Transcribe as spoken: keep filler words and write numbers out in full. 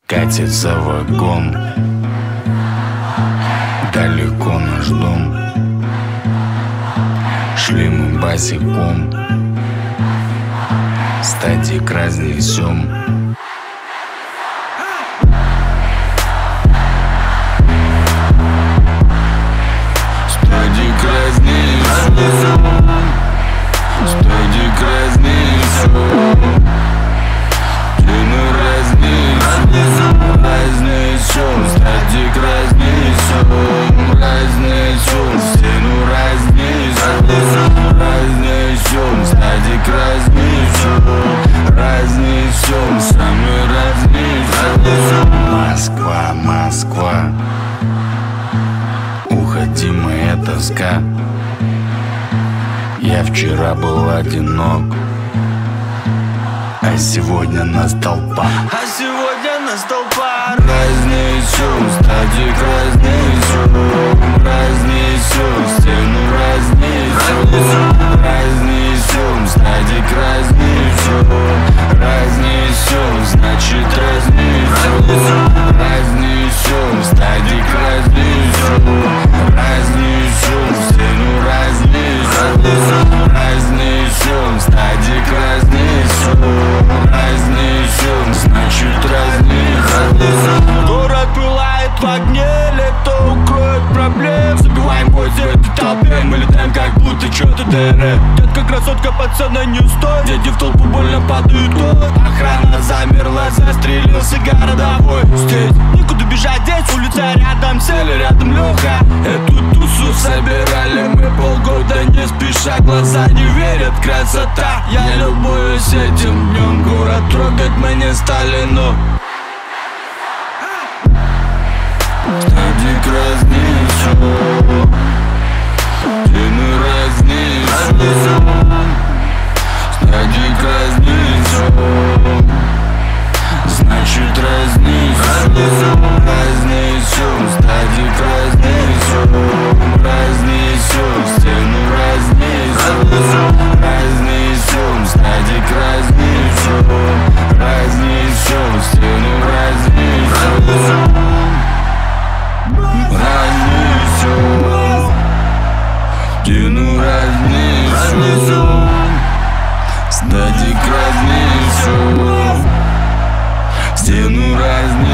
Катится вагон, далеко наш дом. Шли мы босиком, стадик разнесем. Стадик разнесем, стадик разнесем. Стену разнесем, разнесем. Стадик разнесем, разнесем. Стену разнесем, разнесем. Стадик разнесем, разнесем. Самый разнесем. Москва, Москва, уходи, моя тоска. Я вчера был одинок, а сегодня настал пар. А сегодня настал пар. Разнесем, стадик разнесем, разнесем. Стену разнесем, разнесем. Стадик разнесем, разнесем. Значит разнесем, разнесем. Стадик разнесем, разнесем. Стену разнесем, разнесем. Стадик разнесем, разнесем. Значит разнесем. Город пылает в огне, лето укроет проблем. Забиваем бой в этой толпе, мы летаем как будто что-то ДР. Детка, красотка, пацана не стоит. Дети в толпу больно падают. Охрана замерла, застрелился городовой. Здесь никуда бежать, здесь улица рядом, сели рядом Леха. Эту тусу собирали мы полгода не спеша. Глаза не верят, красота. Я любуюсь этим днем. Город трогать мы не стали, но стадик разнесем, стену разнесем. Стадик разнесем, значит разнесем, разнесем. Стадик разнесем, разнесем. Стену разнесем, разнесем. Стадик разнесем, разнесем. Стену разнесем, разнесем. Стену разнесем, стадик разнесем. Стену разнесем.